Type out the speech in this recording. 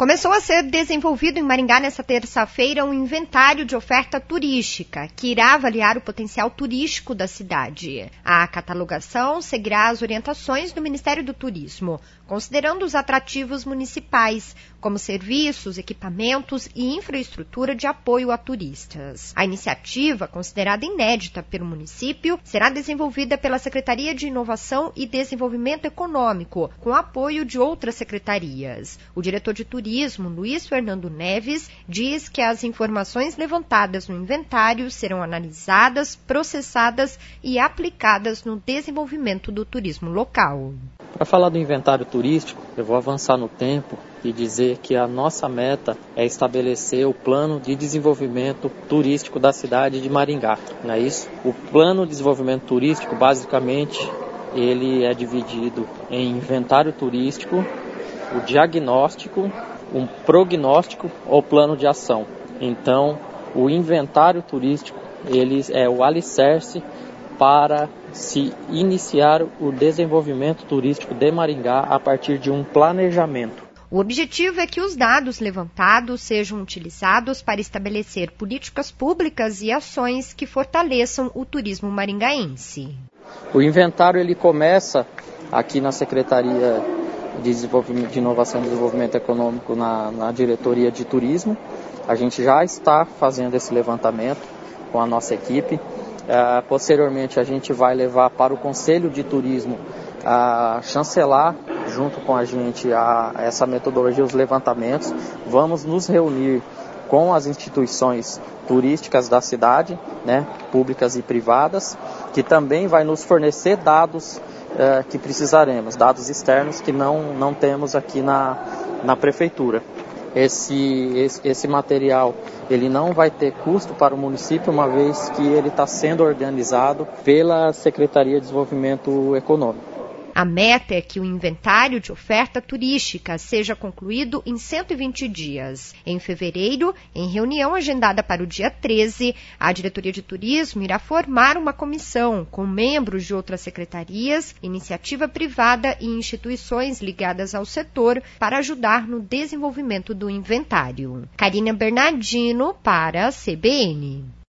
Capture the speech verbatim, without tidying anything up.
Começou a ser desenvolvido em Maringá nesta terça-feira um inventário de oferta turística, que irá avaliar o potencial turístico da cidade. A catalogação seguirá as orientações do Ministério do Turismo, considerando os atrativos municipais, como serviços, equipamentos e infraestrutura de apoio a turistas. A iniciativa, considerada inédita pelo município, será desenvolvida pela Secretaria de Inovação e Desenvolvimento Econômico, com apoio de outras secretarias. O diretor de Turismo, Luiz Fernando Neves, diz que as informações levantadas no inventário serão analisadas, processadas e aplicadas no desenvolvimento do turismo local. Para falar do inventário turístico, eu vou avançar no tempo e dizer que a nossa meta é estabelecer o plano de desenvolvimento turístico da cidade de Maringá, não é isso? O plano de desenvolvimento turístico, basicamente, ele é dividido em inventário turístico, o diagnóstico, um prognóstico ou plano de ação. Então, o inventário turístico, ele é o alicerce para se iniciar o desenvolvimento turístico de Maringá a partir de um planejamento. O objetivo é que os dados levantados sejam utilizados para estabelecer políticas públicas e ações que fortaleçam o turismo maringaense. O inventário ele começa aqui na Secretaria de, Desenvolvimento, de Inovação e Desenvolvimento Econômico, na, na Diretoria de Turismo. A gente já está fazendo esse levantamento com a nossa equipe. Uh, posteriormente, a gente vai levar para o Conselho de Turismo a uh, chancelar, junto com a gente, a, a essa metodologia, os levantamentos. Vamos nos reunir com as instituições turísticas da cidade, né, públicas e privadas, que também vai nos fornecer dados uh, que precisaremos, dados externos que não, não temos aqui na, na prefeitura. Esse, esse, esse material ele não vai ter custo para o município, uma vez que ele está sendo organizado pela Secretaria de Desenvolvimento Econômico. A meta é que o inventário de oferta turística seja concluído em cento e vinte dias. Em fevereiro, em reunião agendada para o dia treze, a Diretoria de Turismo irá formar uma comissão com membros de outras secretarias, iniciativa privada e instituições ligadas ao setor para ajudar no desenvolvimento do inventário. Karina Bernardino para a C B N.